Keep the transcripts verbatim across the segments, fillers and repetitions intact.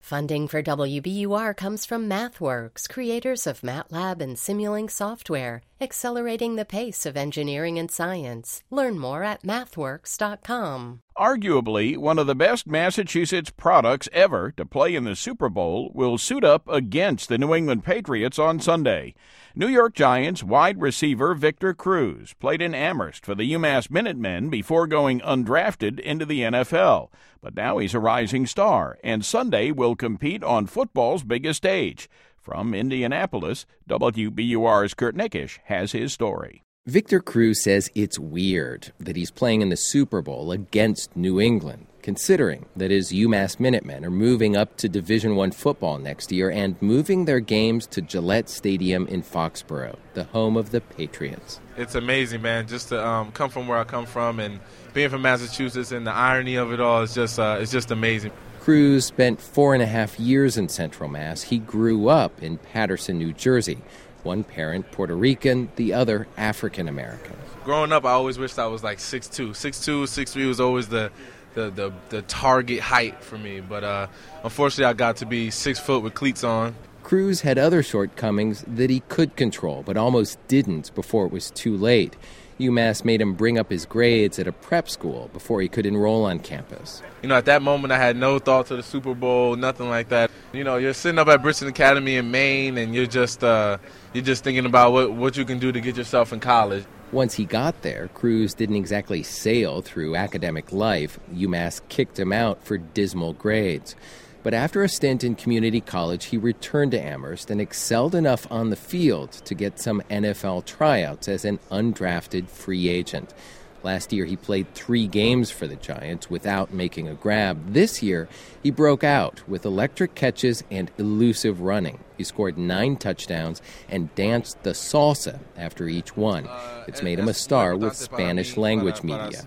Funding for W B U R comes from MathWorks, creators of MATLAB and Simulink software, accelerating the pace of engineering and science. Learn more at mathworks dot com. Arguably, one of the best Massachusetts products ever to play in the Super Bowl will suit up against the New England Patriots on Sunday. New York Giants wide receiver Victor Cruz played in Amherst for the UMass Minutemen before going undrafted into the N F L. But now he's a rising star, and Sunday will compete on football's biggest stage. From Indianapolis, W B U R's Kurt Nickisch has his story. Victor Cruz says it's weird that he's playing in the Super Bowl against New England, considering that his UMass Minutemen are moving up to Division I football next year and moving their games to Gillette Stadium in Foxborough, the home of the Patriots. It's amazing, man, just to um, come from where I come from and being from Massachusetts, and the irony of it all is just uh, it's just amazing. Cruz spent four and a half years in Central Mass. He grew up in Paterson, New Jersey. One parent Puerto Rican, the other African American. Growing up, I always wished I was like six two. six two, six three was always the the, the, the target height for me. But uh, unfortunately, I got to be six foot with cleats on. Cruz had other shortcomings that he could control, but almost didn't before it was too late. UMass made him bring up his grades at a prep school before he could enroll on campus. You know, at that moment, I had no thoughts of the Super Bowl, nothing like that. You know, you're sitting up at Bridgeton Academy in Maine, and you're just uh, you're just thinking about what, what you can do to get yourself in college. Once he got there, Cruz didn't exactly sail through academic life. UMass kicked him out for dismal grades. But after a stint in community college, he returned to Amherst and excelled enough on the field to get some N F L tryouts as an undrafted free agent. Last year, he played three games for the Giants without making a grab. This year, he broke out with electric catches and elusive running. He scored nine touchdowns and danced the salsa after each one. It's made him a star with Spanish-language media.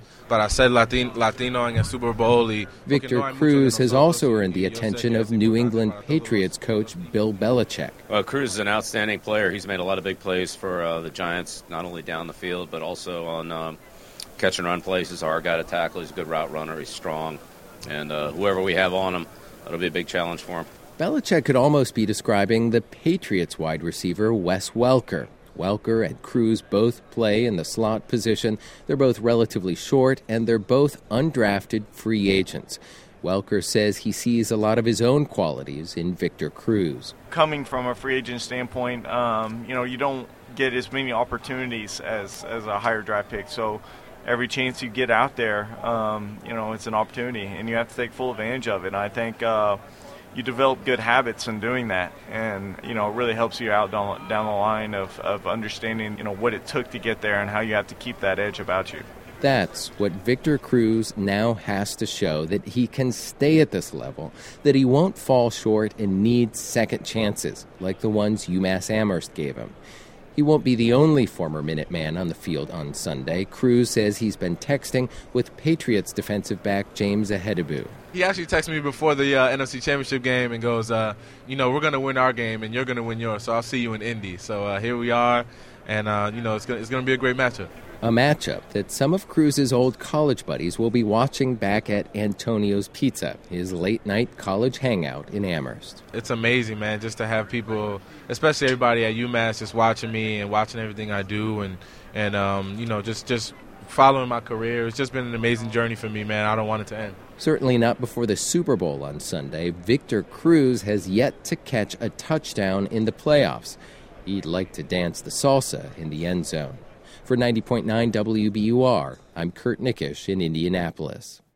Victor Cruz has also earned the attention of New England Patriots coach Bill Belichick. Well, Cruz is an outstanding player. He's made a lot of big plays for uh, the Giants, not only down the field, but also on um, catch and run plays. He's a hard guy to tackle. He's a good route runner. He's strong. And uh, whoever we have on him, that'll be a big challenge for him. Belichick could almost be describing the Patriots wide receiver Wes Welker. Welker and Cruz both play in the slot position. They're both relatively short, and they're both undrafted free agents. Welker says he sees a lot of his own qualities in Victor Cruz. Coming from a free agent standpoint, um, you know, you don't get as many opportunities as, as a higher draft pick. So every chance you get out there, um, you know, it's an opportunity, and you have to take full advantage of it. And I think uh, you develop good habits in doing that, and, you know, it really helps you out down, down the line of, of understanding, you know, what it took to get there and how you have to keep that edge about you. That's what Victor Cruz now has to show, that he can stay at this level, that he won't fall short and need second chances like the ones UMass Amherst gave him. He won't be the only former Minuteman on the field on Sunday. Cruz says he's been texting with Patriots defensive back James Ihedigbo. He actually texted me before the uh, N F C Championship game and goes, uh, you know, we're going to win our game and you're going to win yours, so I'll see you in Indy. So uh, here we are, and, uh, you know, it's going it's going to be a great matchup. A matchup that some of Cruz's old college buddies will be watching back at Antonio's Pizza, his late-night college hangout in Amherst. It's amazing, man, just to have people, especially everybody at UMass, just watching me and watching everything I do and, and um, you know, just, just following my career. It's just been an amazing journey for me, man. I don't want it to end. Certainly not before the Super Bowl on Sunday. Victor Cruz has yet to catch a touchdown in the playoffs. He'd like to dance the salsa in the end zone. For ninety point nine W B U R, I'm Kurt Nickisch in Indianapolis.